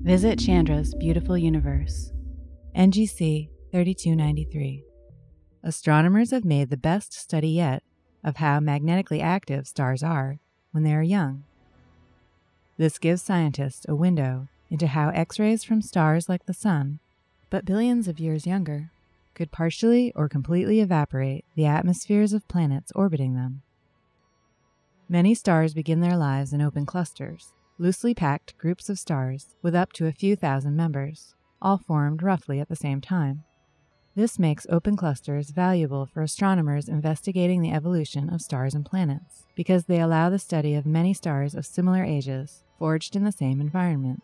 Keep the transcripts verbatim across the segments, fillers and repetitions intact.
Visit Chandra's beautiful universe. N G C thirty-two ninety-three. Astronomers have made the best study yet of how magnetically active stars are when they are young. This gives scientists a window into how X-rays from stars like the Sun, but billions of years younger, could partially or completely evaporate the atmospheres of planets orbiting them. Many stars begin their lives in open clusters, loosely packed groups of stars with up to a few thousand members, all formed roughly at the same time. This makes open clusters valuable for astronomers investigating the evolution of stars and planets, because they allow the study of many stars of similar ages forged in the same environment.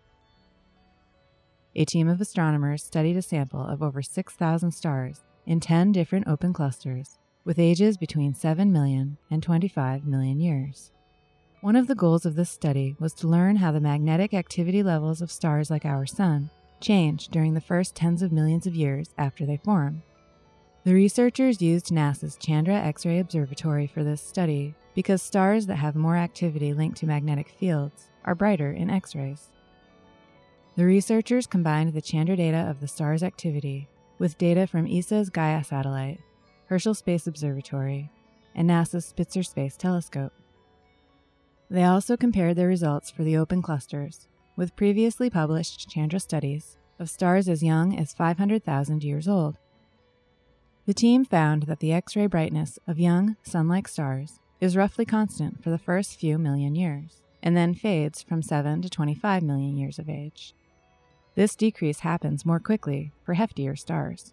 A team of astronomers studied a sample of over six thousand stars in ten different open clusters, with ages between seven million and twenty-five million years. One of the goals of this study was to learn how the magnetic activity levels of stars like our Sun change during the first tens of millions of years after they form. The researchers used NASA's Chandra X-ray Observatory for this study because stars that have more activity linked to magnetic fields are brighter in X-rays. The researchers combined the Chandra data of the star's activity with data from E S A's Gaia satellite, Herschel Space Observatory, and NASA's Spitzer Space Telescope. They also compared their results for the open clusters with previously published Chandra studies of stars as young as five hundred thousand years old. The team found that the X-ray brightness of young Sun-like stars is roughly constant for the first few million years, and then fades from seven to twenty-five million years of age. This decrease happens more quickly for heftier stars.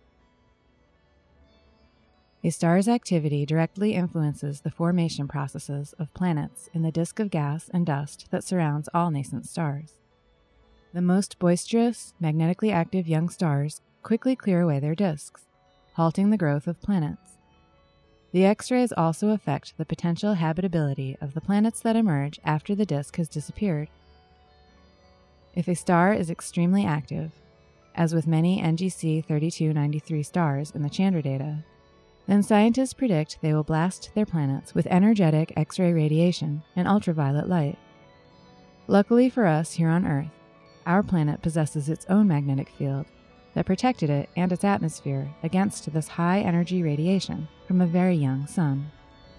A star's activity directly influences the formation processes of planets in the disk of gas and dust that surrounds all nascent stars. The most boisterous, magnetically active young stars quickly clear away their disks, halting the growth of planets. The X-rays also affect the potential habitability of the planets that emerge after the disk has disappeared. If a star is extremely active, as with many N G C thirty-two ninety-three stars in the Chandra data, then scientists predict they will blast their planets with energetic X-ray radiation and ultraviolet light. Luckily for us here on Earth, our planet possesses its own magnetic field that protected it and its atmosphere against this high-energy radiation from a very young sun.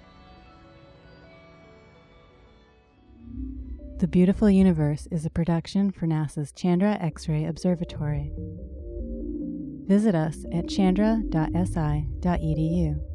The Beautiful Universe is a production for NASA's Chandra X-ray Observatory. Visit us at chandra dot s i dot e d u.